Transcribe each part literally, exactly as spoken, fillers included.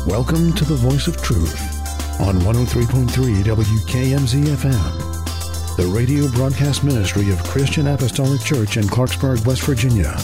Welcome to the Voice of Truth on one oh three point three W K M Z F M, the radio broadcast ministry of Christian Apostolic Church in Clarksburg, West Virginia.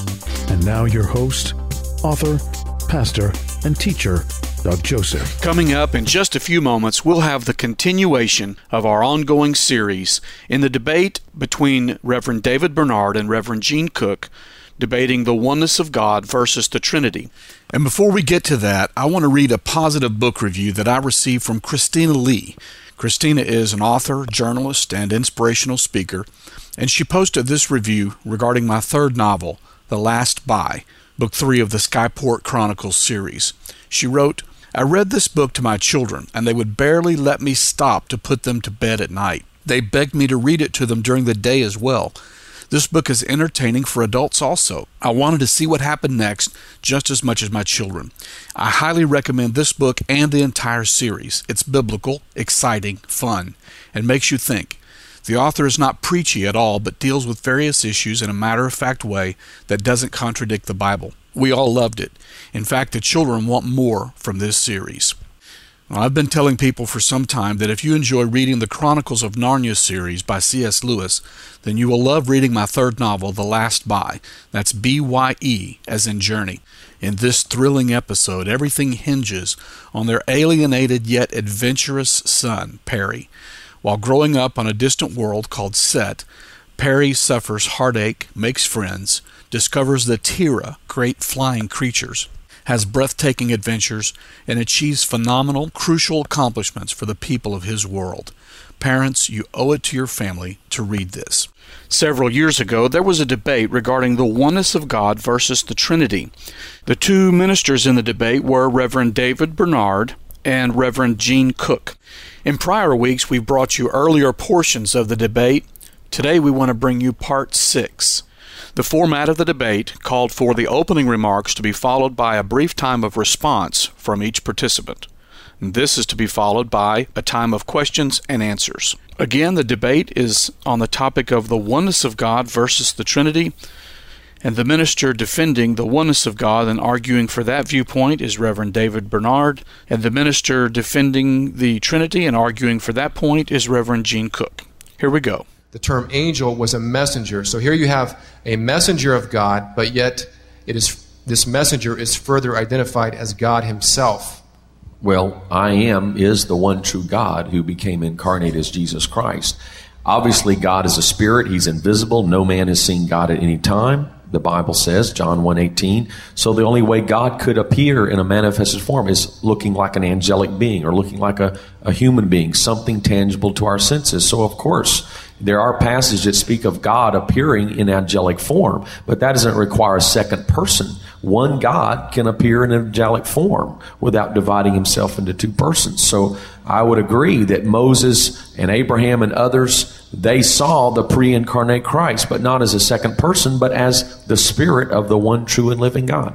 And now your host, author, pastor, and teacher, Doug Joseph. Coming up in just a few moments, we'll have the continuation of our ongoing series in the debate between Reverend David Bernard and Reverend Gene Cook, debating the oneness of God versus the Trinity. And before we get to that, I want to read a positive book review that I received from Christina Lee. Christina is an author, journalist, and inspirational speaker, and she posted this review regarding my third novel, The Last Buy, book three of the Skyport Chronicles series. She wrote, "I read this book to my children, and they would barely let me stop to put them to bed at night. They begged me to read it to them during the day as well. This book is entertaining for adults also. I wanted to see what happened next just as much as my children. I highly recommend this book and the entire series. It's biblical, exciting, fun, and makes you think. The author is not preachy at all, but deals with various issues in a matter-of-fact way that doesn't contradict the Bible. We all loved it. In fact, the children want more from this series." Well, I've been telling people for some time that if you enjoy reading the Chronicles of Narnia series by C S Lewis, then you will love reading my third novel, The Last Buy. That's B Y E, as in journey. In this thrilling episode, everything hinges on their alienated yet adventurous son, Perry. While growing up on a distant world called Set, Perry suffers heartache, makes friends, discovers the Tira, great flying creatures, has breathtaking adventures, and achieves phenomenal, crucial accomplishments for the people of his world. Parents, you owe it to your family to read this. Several years ago, there was a debate regarding the oneness of God versus the Trinity. The two ministers in the debate were Reverend David Bernard and Reverend Gene Cook. In prior weeks, we brought you earlier portions of the debate. Today, we want to bring you part six. The format of the debate called for the opening remarks to be followed by a brief time of response from each participant. This is to be followed by a time of questions and answers. Again, the debate is on the topic of the oneness of God versus the Trinity, and the minister defending the oneness of God and arguing for that viewpoint is Reverend David Bernard, and the minister defending the Trinity and arguing for that point is Reverend Gene Cook. Here we go. The term angel was a messenger. So here you have a messenger of God, but yet it is this messenger is further identified as God himself. Well, I am is the one true God who became incarnate as Jesus Christ. Obviously, God is a spirit. He's invisible. No man has seen God at any time. The Bible says, John one eighteen, so the only way God could appear in a manifested form is looking like an angelic being or looking like a, a human being, something tangible to our senses. So, of course, there are passages that speak of God appearing in angelic form, but that doesn't require a second person. One God can appear in angelic form without dividing himself into two persons. So I would agree that Moses and Abraham and others, they saw the pre-incarnate Christ, but not as a second person, but as the spirit of the one true and living God.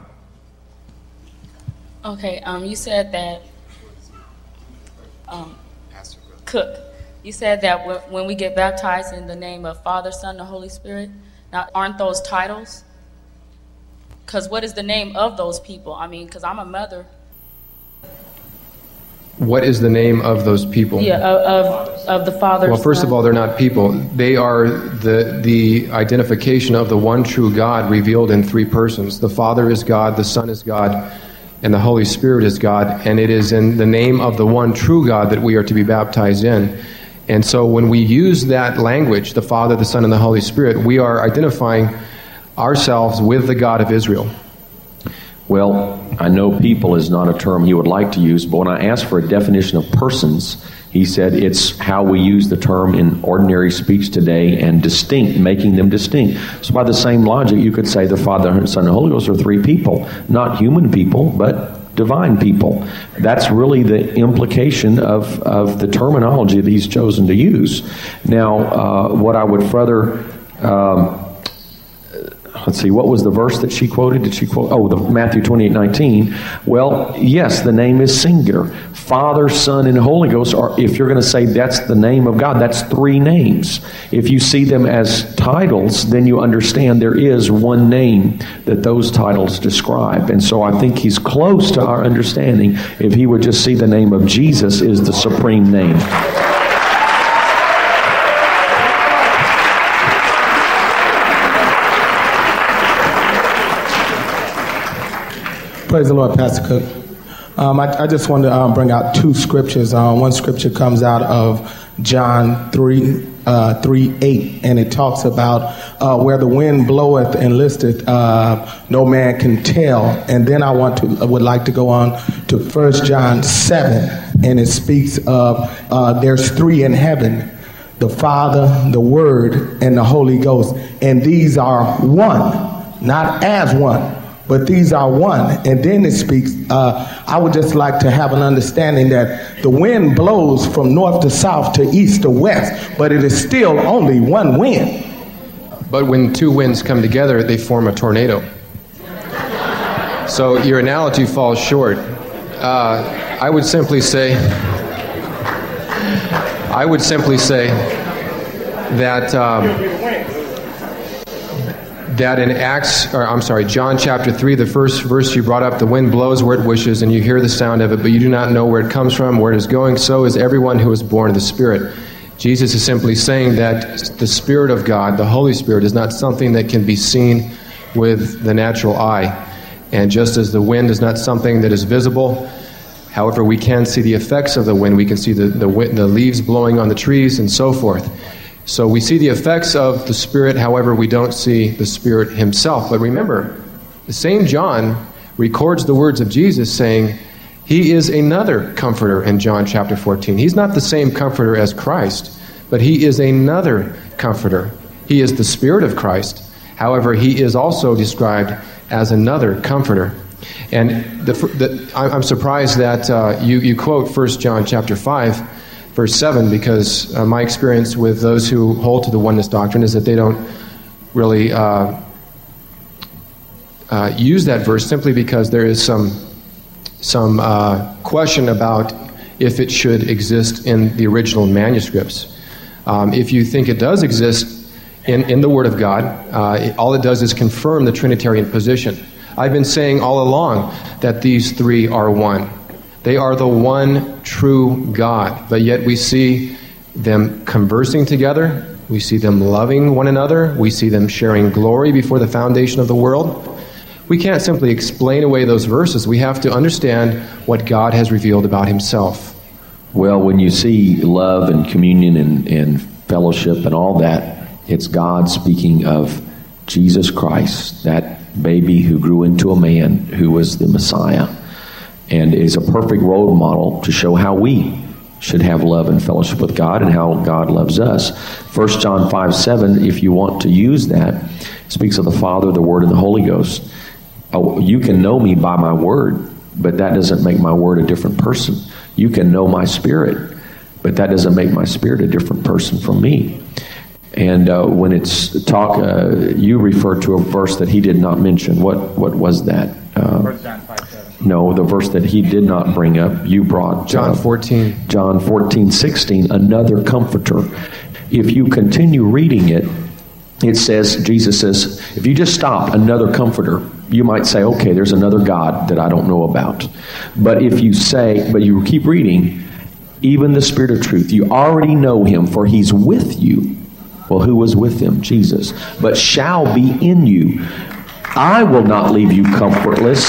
Okay, um, you said that, um, Cook, you said that when we get baptized in the name of Father, Son, and Holy Spirit, now aren't those titles? Because what is the name of those people? I mean, because I'm a mother. What is the name of those people? Yeah, of, of, of the Father. Well, first Son. of all, they're not people. They are the the identification of the one true God revealed in three persons. The Father is God, the Son is God, and the Holy Spirit is God. And it is in the name of the one true God that we are to be baptized in. And so when we use that language, the Father, the Son, and the Holy Spirit, we are identifying ourselves with the God of Israel. Well, I know people is not a term he would like to use, but when I asked for a definition of persons, he said it's how we use the term in ordinary speech today and distinct, making them distinct. So by the same logic, you could say the Father, Son, and Holy Ghost are three people, not human people, but divine people. That's really the implication of, of the terminology that he's chosen to use. Now, uh, what I would further... Um, let's see, what was the verse that she quoted? Did she quote? Oh, the Matthew twenty-eight nineteen. Well, yes, the name is singular. Father, Son, and Holy Ghost are, if you're going to say that's the name of God, that's three names. If you see them as titles, then you understand there is one name that those titles describe. And so I think he's close to our understanding if he would just see the name of Jesus is the supreme name. Praise the Lord, Pastor Cook. Um, I, I just wanted to um, bring out two scriptures. Um, one scripture comes out of John three, uh, three eight, and it talks about uh, where the wind bloweth and listeth, uh, no man can tell. And then I want to I would like to go on to First John seven, and it speaks of uh, there's three in heaven: the Father, the Word, and the Holy Ghost, and these are one, not as one, but these are one. And then it speaks, uh, I would just like to have an understanding that the wind blows from north to south to east to west, but it is still only one wind. But when two winds come together, they form a tornado. So your analogy falls short. Uh, I would simply say, I would simply say that um, that in Acts, or I'm sorry, John chapter three, the first verse you brought up, the wind blows where it wishes, and you hear the sound of it, but you do not know where it comes from, where it is going. So is everyone who is born of the Spirit. Jesus is simply saying that the Spirit of God, the Holy Spirit, is not something that can be seen with the natural eye. And just as the wind is not something that is visible, however, we can see the effects of the wind. We can see the, the, the leaves blowing on the trees and so forth. So we see the effects of the Spirit, however, we don't see the Spirit himself. But remember, the same John records the words of Jesus saying, he is another comforter in John chapter fourteen. He's not the same comforter as Christ, but he is another comforter. He is the Spirit of Christ. However, he is also described as another comforter. And the, the, I'm surprised that uh, you, you quote First John chapter five, verse seven, because uh, my experience with those who hold to the oneness doctrine is that they don't really uh, uh, use that verse simply because there is some some uh, question about if it should exist in the original manuscripts. Um, if you think it does exist in, in the Word of God, uh, it, all it does is confirm the Trinitarian position. I've been saying all along that these three are one. They are the one true God, but yet we see them conversing together. We see them loving one another. We see them sharing glory before the foundation of the world. We can't simply explain away those verses. We have to understand what God has revealed about himself. Well, when you see love and communion and, and fellowship and all that, it's God speaking of Jesus Christ, that baby who grew into a man who was the Messiah, and is a perfect role model to show how we should have love and fellowship with God and how God loves us. First John five seven, if you want to use that, speaks of the Father, the Word, and the Holy Ghost. Oh, you can know me by my word, but that doesn't make my word a different person. You can know my spirit, but that doesn't make my spirit a different person from me. And uh, when it's talk, uh, you referred to a verse that he did not mention. What what was that? Uh, First John five seven. No, the verse that he did not bring up. You brought John uh, fourteen. John fourteen sixteen. Another comforter. If you continue reading it, it says, Jesus says, if you just stop, another comforter, you might say, okay, there's another God that I don't know about. But if you say, but you keep reading, even the Spirit of truth, you already know him, for he's with you. Well, who was with him? Jesus. But shall be in you. I will not leave you comfortless.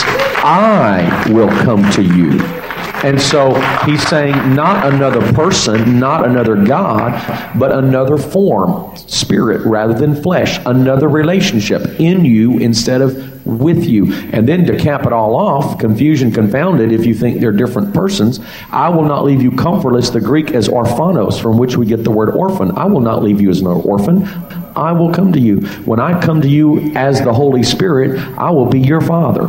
I will come to you. And so he's saying not another person, not another God, but another form, spirit rather than flesh, another relationship in you instead of with you. And then to cap it all off, confusion confounded if you think they're different persons, I will not leave you comfortless. The Greek is orphanos, from which we get the word orphan. I will not leave you as an orphan. I will come to you. When I come to you as the Holy Spirit, I will be your Father.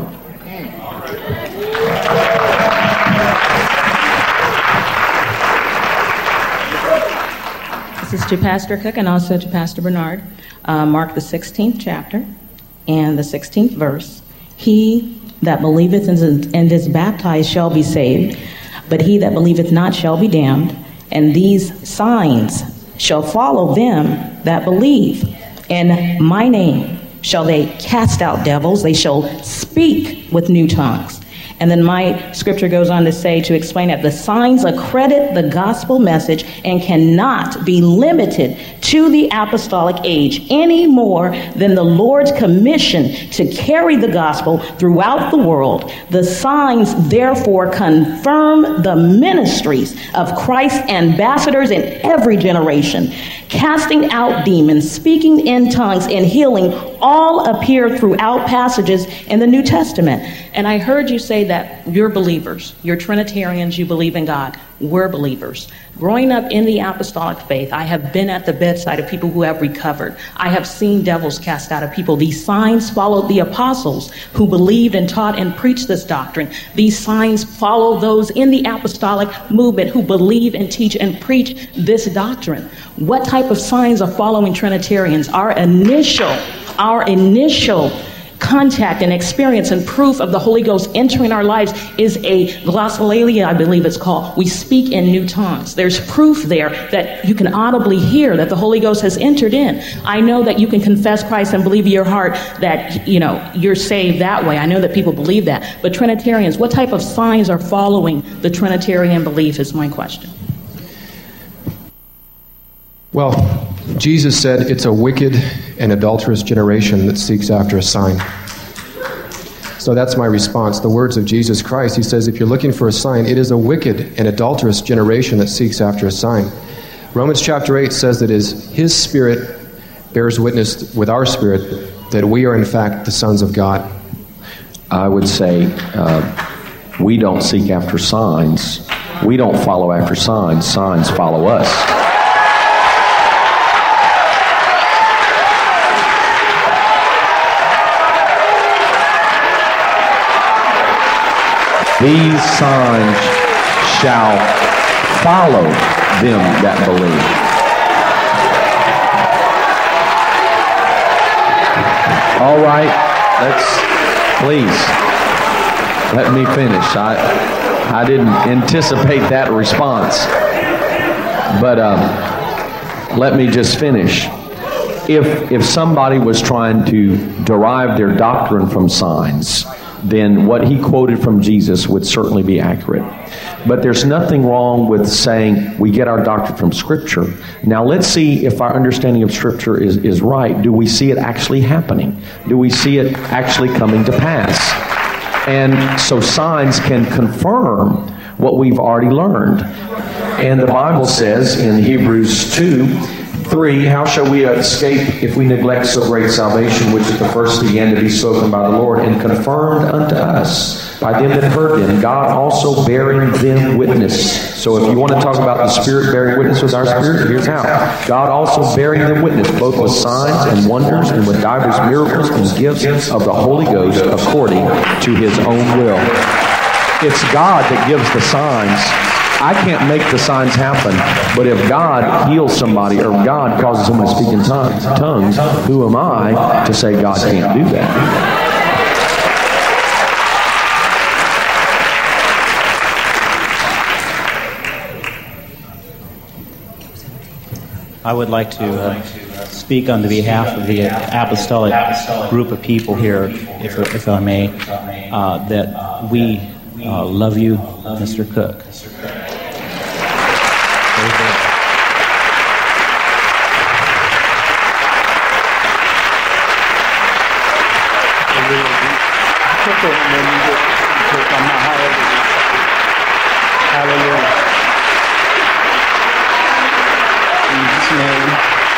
This is to Pastor Cook and also to Pastor Bernard. Uh, Mark the sixteenth chapter. and the sixteenth verse, he that believeth and is baptized shall be saved, but he that believeth not shall be damned. And these signs shall follow them that believe. In my name shall they cast out devils. They shall speak with new tongues. And then my scripture goes on to say, to explain that the signs accredit the gospel message and cannot be limited to the apostolic age any more than the Lord's commission to carry the gospel throughout the world. The signs therefore confirm the ministries of Christ's ambassadors in every generation. Casting out demons, speaking in tongues, and healing all appear throughout passages in the New Testament. And I heard you say that you're believers, you're Trinitarians, you believe in God. We're believers. Growing up in the apostolic faith, I have been at the bedside of people who have recovered. I have seen devils cast out of people. These signs followed the apostles who believed and taught and preached this doctrine. These signs follow those in the apostolic movement who believe and teach and preach this doctrine. What type of signs are following Trinitarians? Our initial, our initial contact and experience and proof of the Holy Ghost entering our lives is a glossolalia, I believe it's called. We speak in new tongues. There's proof there that you can audibly hear that the Holy Ghost has entered in. I know that you can confess Christ and believe in your heart that, you know, you're saved that way. I know that people believe that. But Trinitarians, what type of signs are following the Trinitarian belief is my question. Well, Jesus said it's a wicked and adulterous generation that seeks after a sign. So that's my response. The words of Jesus Christ, he says, if you're looking for a sign, it is a wicked and adulterous generation that seeks after a sign. Romans chapter eight says that his, his Spirit bears witness with our spirit that we are in fact the sons of God. I would say uh, we don't seek after signs. We don't follow after signs. Signs follow us. These signs shall follow them that believe. All right, let's, please, let me finish. I, I didn't anticipate that response, but um, let me just finish. If, if somebody was trying to derive their doctrine from signs, then what he quoted from Jesus would certainly be accurate. But there's nothing wrong with saying we get our doctrine from Scripture. Now let's see if our understanding of Scripture is, is right. Do we see it actually happening? Do we see it actually coming to pass? And so signs can confirm what we've already learned. And the Bible says in Hebrews two, three, how shall we escape if we neglect so great salvation, which at the first began to be spoken by the Lord and confirmed unto us by them that heard them, God also bearing them witness. So if you want to talk about the Spirit bearing witness with our spirit, here's how. God also bearing them witness, both with signs and wonders and with divers miracles and gifts of the Holy Ghost according to his own will. It's God that gives the signs. I can't make the signs happen, but if God heals somebody or God causes someone to speak in tongues, tongues, who am I to say God can't do that? I would like to uh, speak on the behalf of the apostolic group of people here, if, if I may, uh, that we uh, love you, Mister Cook. Hallelujah. In Jesus' name.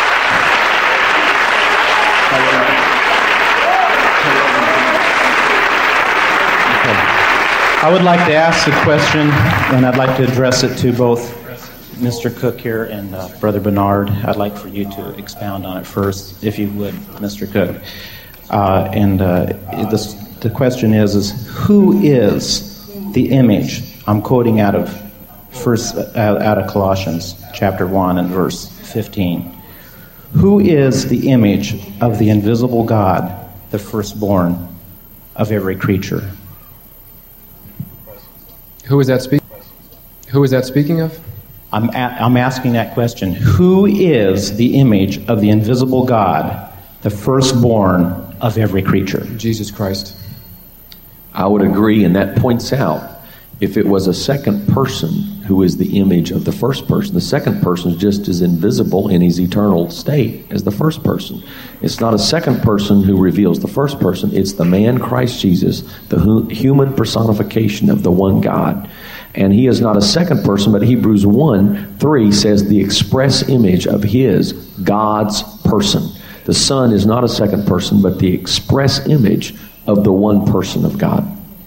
Hallelujah. Okay. I would like to ask a question, and I'd like to address it to both Mister Cook here and uh, Brother Bernard. I'd like for you to expound on it first, if you would, Mister Cook. Uh, and uh, this, the question is, is who is the image? I'm quoting out of first out, out of Colossians chapter one and verse fifteen. Who is the image of the invisible God, the firstborn of every creature? Who is that speaking? Who is that speaking of? I'm, a- I'm asking that question. Who is the image of the invisible God, the firstborn of every creature? Jesus Christ. I would agree, and that points out if it was a second person who is the image of the first person, the second person is just as invisible in his eternal state as the first person. It's not a second person who reveals the first person. It's the man Christ Jesus, the hu- human personification of the one God. And he is not a second person, but Hebrews one three says the express image of his, God's person. The Son is not a second person, but the express image of the one person of God.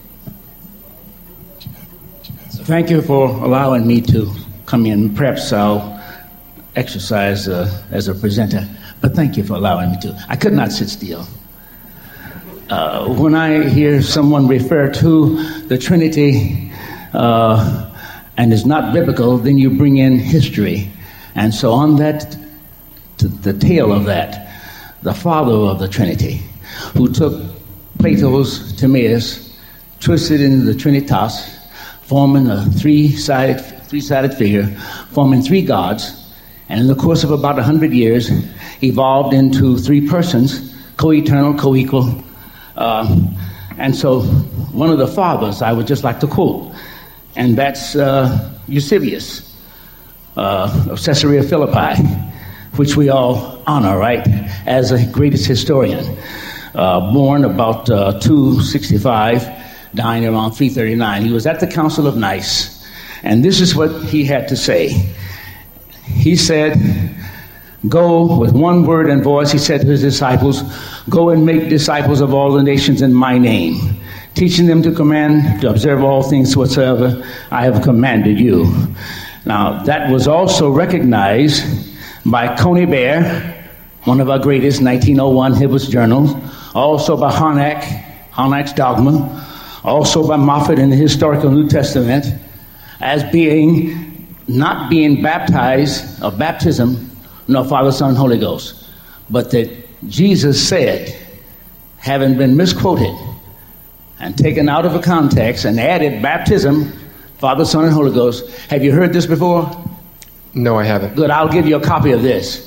Thank you for allowing me to come in. Perhaps I'll exercise uh, as a presenter, but thank you for allowing me to. I could not sit still. Uh, when I hear someone refer to the Trinity uh, and it's not biblical, then you bring in history. And so on that, to the tail of that, the father of the Trinity, who took Plato's Timaeus, twisted into the Trinitas, forming a three-sided, three-sided figure, forming three gods, and in the course of about one hundred years, evolved into three persons, co-eternal, co-equal. Uh, and so one of the fathers I would just like to quote, and that's uh, Eusebius uh, of Caesarea Philippi, which we all honor, right, as the greatest historian. Uh, born about uh, two sixty-five, dying around three thirty-nine. He was at the Council of Nice, and this is what he had to say. He said, go with one word and voice, he said to his disciples, go and make disciples of all the nations in my name, teaching them to command, to observe all things whatsoever I have commanded you. Now, that was also recognized by Conybeare, one of our greatest, nineteen oh one Hibbert's Journal, also by Harnack, Harnack's Dogma, also by Moffat in the Historical New Testament, as being, not being baptized of baptism, no Father, Son, Holy Ghost, but that Jesus said, having been misquoted and taken out of a context and added baptism, Father, Son, and Holy Ghost. Have you heard this before? No, I haven't. Good, I'll give you a copy of this.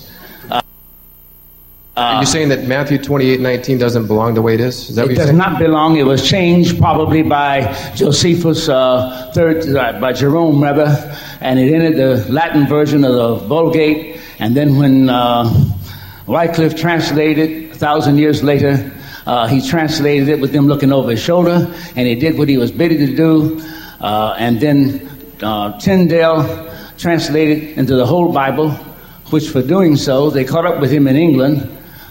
Are you saying that Matthew twenty-eight nineteen doesn't belong the way it is? Is that It what you're does saying? not belong. It was changed probably by Josephus, uh, third, uh, by Jerome rather, and it entered the Latin version of the Vulgate. And then when uh, Wycliffe translated a thousand years later, uh, he translated it with them looking over his shoulder, and he did what he was bidden to do. Uh, and then uh, Tyndale translated into the whole Bible, which for doing so, they caught up with him in England,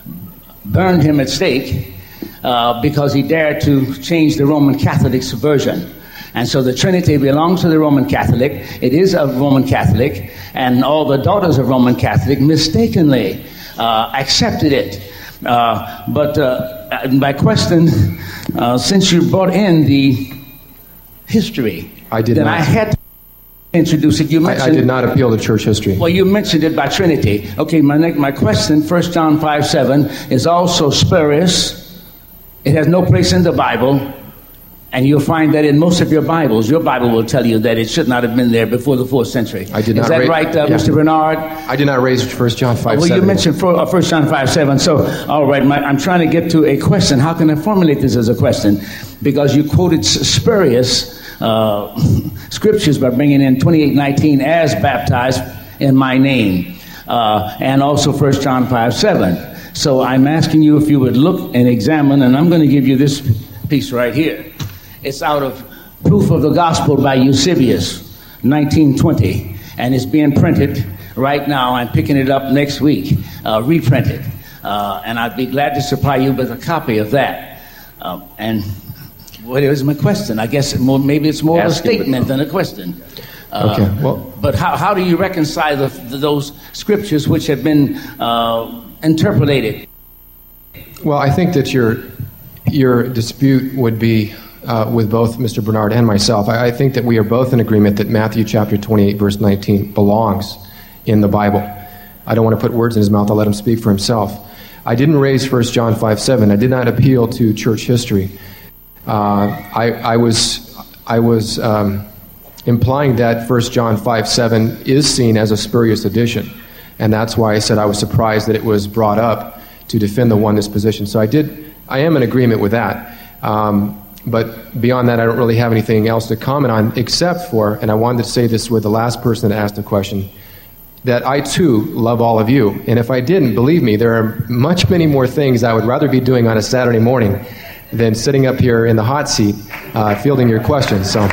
burned him at stake uh, because he dared to change the Roman Catholic's version. And so the Trinity belongs to the Roman Catholic. It is a Roman Catholic, and all the daughters of Roman Catholic mistakenly uh, accepted it. Uh, but uh, my question, uh, since you brought in the history, I did then not. I had to introduce it. You mentioned, I, I did not appeal to church history. Well, you mentioned it by Trinity. Okay, my next, my question, First John five seven, is also spurious. It has no place in the Bible, and you'll find that in most of your Bibles. Your Bible will tell you that it should not have been there before the fourth century. I did is not that ra- right, uh, yeah. Mister Bernard? I did not raise First John five Well, seven. you mentioned for, uh, First John five seven. So, all right, my, I'm trying to get to a question. How can I formulate this as a question? Because you quoted s- spurious uh, scriptures by bringing in twenty-eight nineteen as baptized in my name, uh, and also First John five seven. So I'm asking you if you would look and examine, and I'm going to give you this piece right here. It's out of Proof of the Gospel by Eusebius, nineteen twenty, and it's being printed right now. I'm picking it up next week, uh, reprinted, uh, and I'd be glad to supply you with a copy of that. Uh, and what is my question? I guess it more, maybe it's more Ask of a it, statement than a question. Uh, Okay, well- But how, how do you reconcile the, the, those scriptures which have been uh, interpolated? Well, I think that your your dispute would be uh, with both Mister Bernard and myself. I, I think that we are both in agreement that Matthew chapter twenty-eight, verse nineteen belongs in the Bible. I don't want to put words in his mouth. I'll let him speak for himself. I didn't raise First John five seven. I did not appeal to church history. Uh, I, I was, I was um, implying that First John five seven is seen as a spurious addition. And that's why I said I was surprised that it was brought up to defend the oneness position. So I did, I am in agreement with that. Um, but beyond that, I don't really have anything else to comment on, except for, and I wanted to say this with the last person that asked the question, that I too love all of you. And if I didn't, believe me, there are much many more things I would rather be doing on a Saturday morning than sitting up here in the hot seat uh, fielding your questions. So.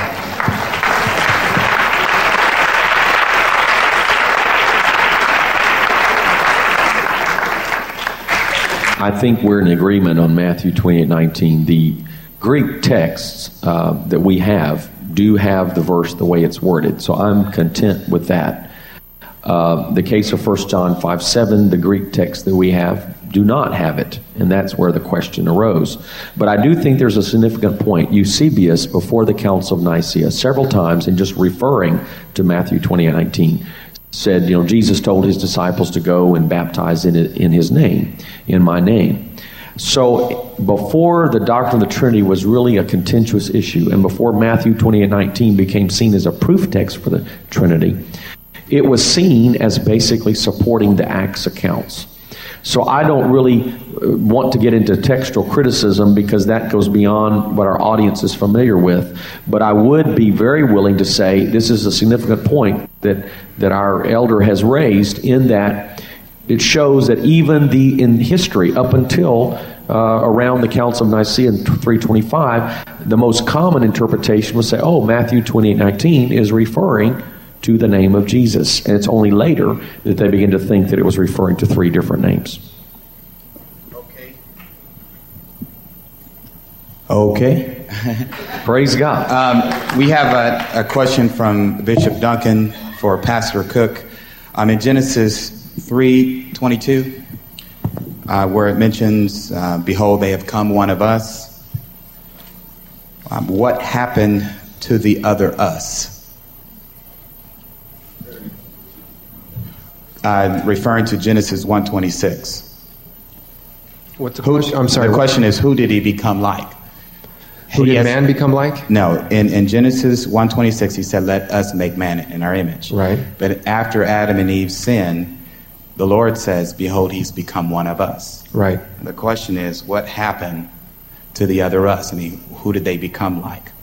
I think we're in agreement on Matthew twenty-eight nineteen. The Greek texts uh, that we have do have the verse the way it's worded, so I'm content with that. Uh, the case of First John five seven, the Greek text that we have do not have it, and that's where the question arose. But I do think there's a significant point. Eusebius, before the Council of Nicaea, several times, in just referring to Matthew twenty-eight nineteen, said, you know, Jesus told his disciples to go and baptize in it, in his name, in my name. So before the doctrine of the Trinity was really a contentious issue, and before Matthew twenty-eight nineteen became seen as a proof text for the Trinity, it was seen as basically supporting the Acts accounts. So I don't really want to get into textual criticism because that goes beyond what our audience is familiar with. But I would be very willing to say this is a significant point that, that our elder has raised, in that it shows that even the in history up until uh, around the Council of Nicaea in three twenty-five, the most common interpretation would say, oh, Matthew twenty-eight nineteen is referring to the name of Jesus. And it's only later that they begin to think that it was referring to three different names. Okay. Okay. Praise God. Um, we have a, a question from Bishop Duncan for Pastor Cook. Um, in Genesis three twenty-two, uh, where it mentions, uh, behold, they have come one of us. Um, what happened to the other us? Uh, referring to Genesis one twenty-six. What's the question? I'm sorry. The question is, who did he become like? Who did He has- man become like? No, in, in Genesis one twenty-six, he said, let us make man in our image. Right. But after Adam and Eve sinned, the Lord says, behold, he's become one of us. Right. The question is, what happened to the other us? I mean, who did they become like?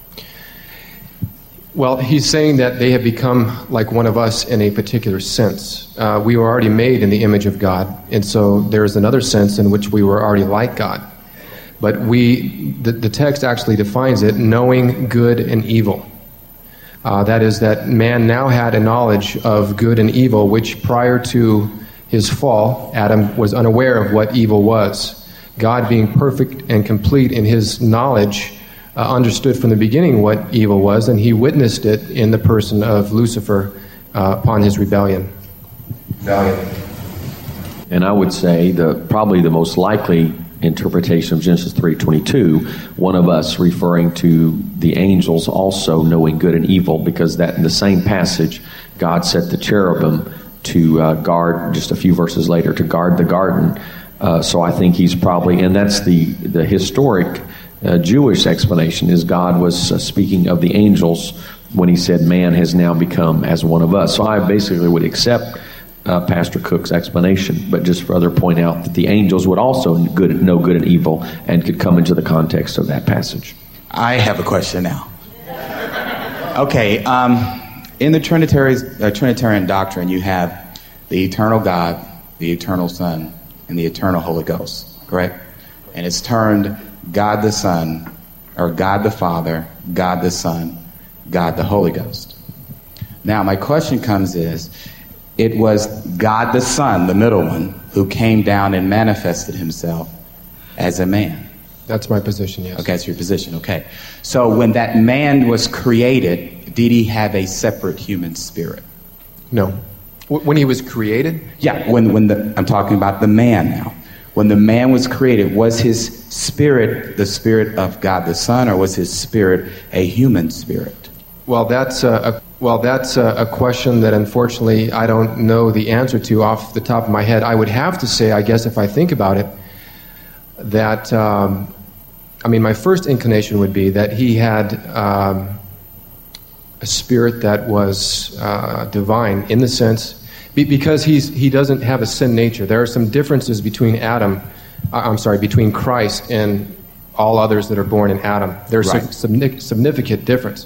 Well, he's saying that they have become like one of us in a particular sense. Uh, we were already made in the image of God, and so there's another sense in which we were already like God. But we, the, the text actually defines it, knowing good and evil. Uh, that is, that man now had a knowledge of good and evil, which prior to his fall, Adam was unaware of what evil was. God, being perfect and complete in his knowledge, Uh, understood from the beginning what evil was, and he witnessed it in the person of Lucifer uh, upon his rebellion. rebellion. And I would say the probably the most likely interpretation of Genesis three twenty-two, one of us referring to the angels also knowing good and evil, because that in the same passage, God set the cherubim to uh, guard, just a few verses later, to guard the garden. Uh, so I think he's probably, and that's the, the historic Uh, Jewish explanation, is God was uh, speaking of the angels when he said man has now become as one of us. So I basically would accept uh, Pastor Cook's explanation, but just further point out that the angels would also good, know good and evil and could come into the context of that passage. I have a question now. Okay, um, in the Trinitarian, uh, Trinitarian doctrine, you have the eternal God, the eternal Son, and the eternal Holy Ghost, correct? And it's termed God the Son, or God the Father, God the Son, God the Holy Ghost. Now, my question comes is, it was God the Son, the middle one, who came down and manifested himself as a man. That's my position, yes. Okay, that's your position, okay. So when that man was created, did he have a separate human spirit? No. W- when he was created? Yeah, when, when the, I'm talking about the man now. When the man was created, was his spirit the spirit of God the Son, or was his spirit a human spirit? Well, that's a, a well, that's a, a question that unfortunately I don't know the answer to off the top of my head. I would have to say, I guess, if I think about it, that, um, I mean, my first inclination would be that he had um, a spirit that was uh, divine in the sense, be, because he's he doesn't have a sin nature. There are some differences between Adam, uh, I'm sorry, between Christ and all others that are born in Adam. There's Right. some significant difference.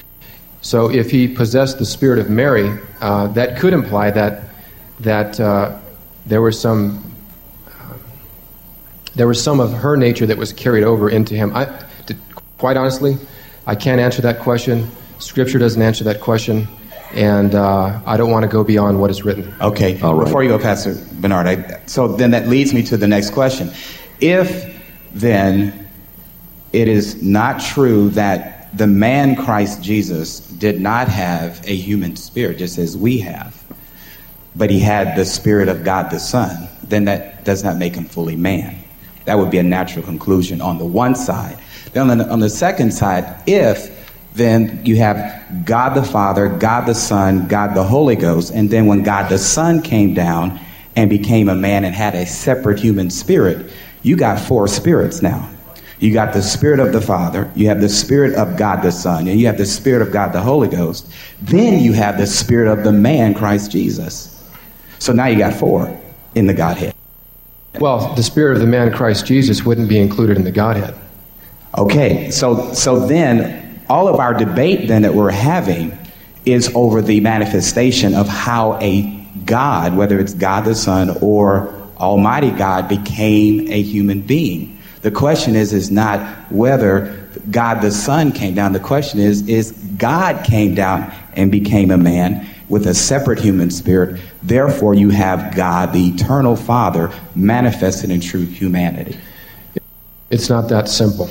So if he possessed the spirit of Mary, uh, that could imply that that uh, there was some uh, there was some of her nature that was carried over into him. I, to, quite honestly, I can't answer that question. Scripture doesn't answer that question, and uh, I don't want to go beyond what is written. Okay. All right. Before you go, Pastor Bernard, I, so then that leads me to the next question. If then it is not true that the man Christ Jesus did not have a human spirit, just as we have, but he had the Spirit of God the Son, then that does not make him fully man. That would be a natural conclusion on the one side. Then on the, on the second side, if then you have God the Father, God the Son, God the Holy Ghost, and then when God the Son came down and became a man and had a separate human spirit, you got four spirits now. You got the Spirit of the Father, you have the Spirit of God the Son, and you have the Spirit of God the Holy Ghost. Then you have the Spirit of the man, Christ Jesus. So now you got four in the Godhead. Well, the spirit of the man Christ Jesus wouldn't be included in the Godhead. Okay, so so then all of our debate then that we're having is over the manifestation of how a God, whether it's God the Son or Almighty God, became a human being. The question is, is not whether God the Son came down. The question is, is God came down and became a man with a separate human spirit. Therefore, you have God, the eternal Father, manifested in true humanity. It's not that simple.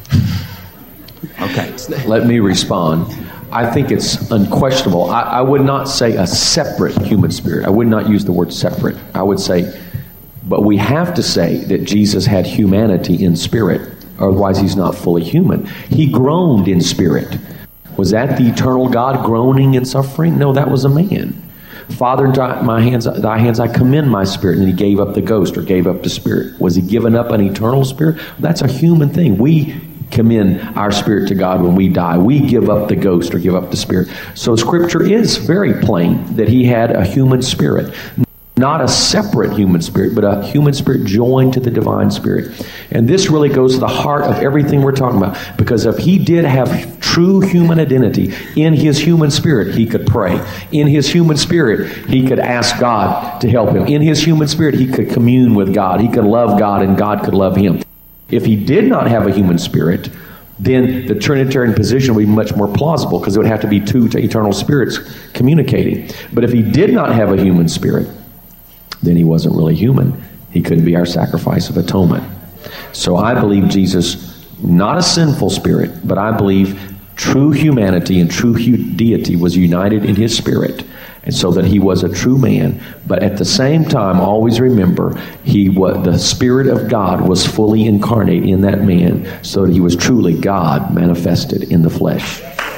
Okay. Let me respond. I think it's unquestionable. I, I would not say a separate human spirit. I would not use the word separate. I would say, but we have to say that Jesus had humanity in spirit. Otherwise, he's not fully human. He groaned in spirit. Was that the eternal God groaning and suffering? No, that was a man. Father, my hands, thy hands I commend my spirit. And he gave up the ghost or gave up the spirit. Was he giving up an eternal spirit? That's a human thing. We commend our spirit to God when we die. We give up the ghost or give up the spirit. So Scripture is very plain that he had a human spirit. Not a separate human spirit, but a human spirit joined to the divine spirit. And this really goes to the heart of everything we're talking about. Because if he did have true human identity in his human spirit, he could pray. In his human spirit, he could ask God to help him. In his human spirit, he could commune with God. He could love God and God could love him. If he did not have a human spirit, then the Trinitarian position would be much more plausible because it would have to be two eternal spirits communicating. But if he did not have a human spirit, then he wasn't really human. He couldn't be our sacrifice of atonement. So I believe Jesus, not a sinful spirit, but I believe true humanity and true deity was united in his spirit, and so that he was a true man. But at the same time, always remember, he was, the Spirit of God was fully incarnate in that man, so that he was truly God manifested in the flesh.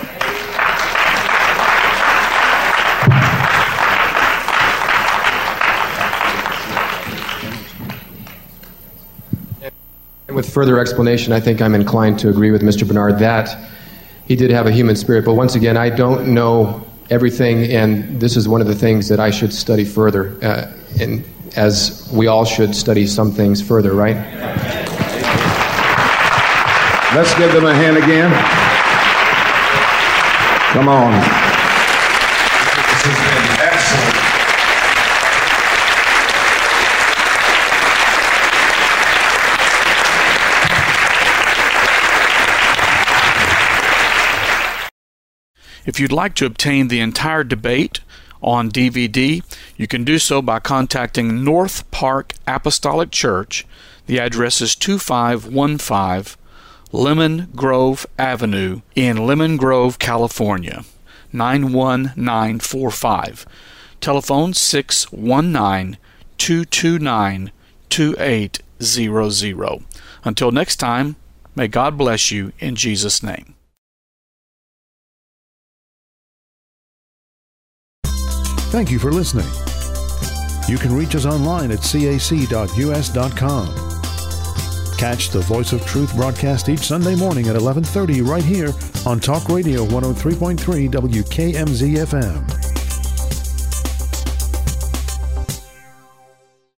With further explanation, I think I'm inclined to agree with Mister Bernard that he did have a human spirit. But once again, I don't know everything, and this is one of the things that I should study further, uh, and as we all should study some things further, right? Let's give them a hand again. Come on. This has been excellent. If you'd like to obtain the entire debate on D V D, you can do so by contacting North Park Apostolic Church. The address is two five one five Lemon Grove Avenue in Lemon Grove, California, nine one nine four five. Telephone six one nine, two two nine, two eight zero zero. Until next time, may God bless you in Jesus' name. Thank you for listening. You can reach us online at c a c dot u s dot com. Catch the Voice of Truth broadcast each Sunday morning at eleven thirty right here on Talk Radio one oh three point three W K M Z F M.